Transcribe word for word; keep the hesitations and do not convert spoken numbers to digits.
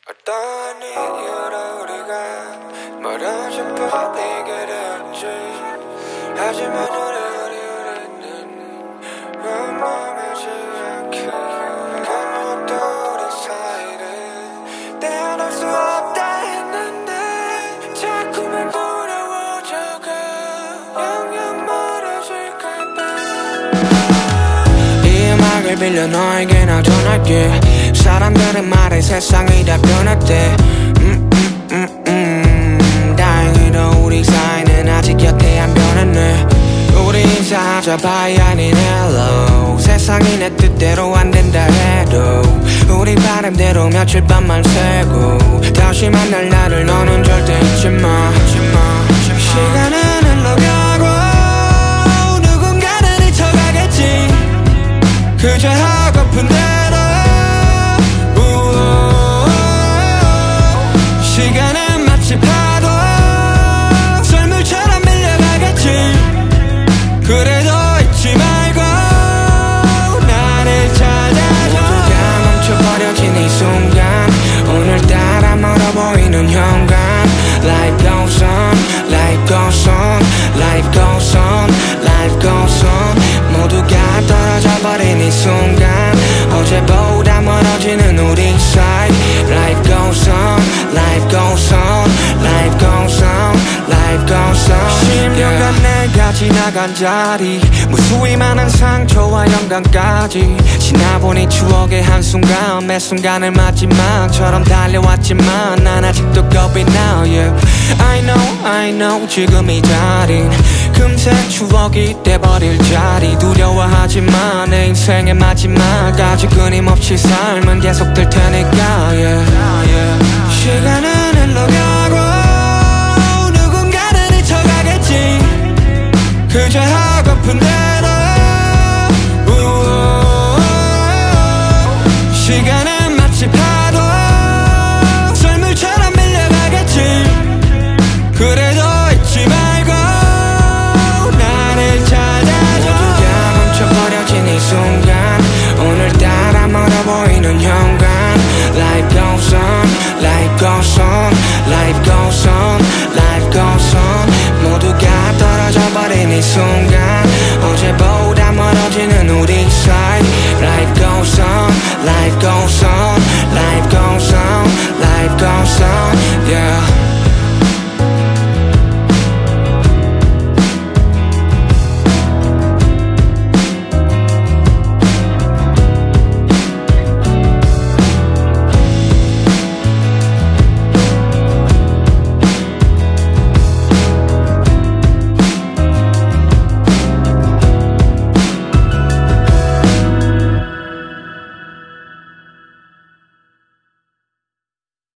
어떤 이유로 우리가 멀어져 버리게 되었지. 하지만 우리 우리 우리는 원망하지 않게 아무것도 우리 사이를 떼어낼 수 없다 했는데 자꾸만 두려워져가 영영 멀어질까봐. 이 음악을 빌려 너에게 나 전할게. 사람들은 말해 세상이 다 변했대. 음, 음, 음, 음. 다행히도 우리 사이는 아직 곁에 안 변했네. 우리 인사하자 바이 아닌 hello. 세상이 내 뜻대로 안 된다 해도 우리 바람대로 며칠 밤만 새고 다시 만날 날을 너는 절대 잊지 마. 시간은 흘러가고 누군가는 잊혀가겠지. 그저 하고픈 대로 시간은 마치 파도 썰물처럼 밀려가겠지. 그래도 잊지 말고 나를 찾아줘. 모두가 멈춰버려진 이 순간 오늘따라 멀어 보이는 현관. Life goes on, life goes on, life goes on, life goes on. 모두가 떨어져 버린 이 순간 어제보다 멀어지는 우리 사이. Life goes on, life goes on, life goes on, life goes on. 십 년간 내가 지나간 자리 무수히 많은 상처와 영광까지 지나보니 추억의 한순간 매 순간을 마지막처럼 달려왔지만 난 아직도 겁이 나. yeah. I know, I know 지금 이 자린 금세 추억이 돼버릴 자리. 두려워하지만 내 인생의 마지막까지 끊임없이 삶은 계속될 테니까. yeah. yeah. 시간은 흘러가고 누군가는 잊혀가겠지. 그저 하고픈 대로 시간은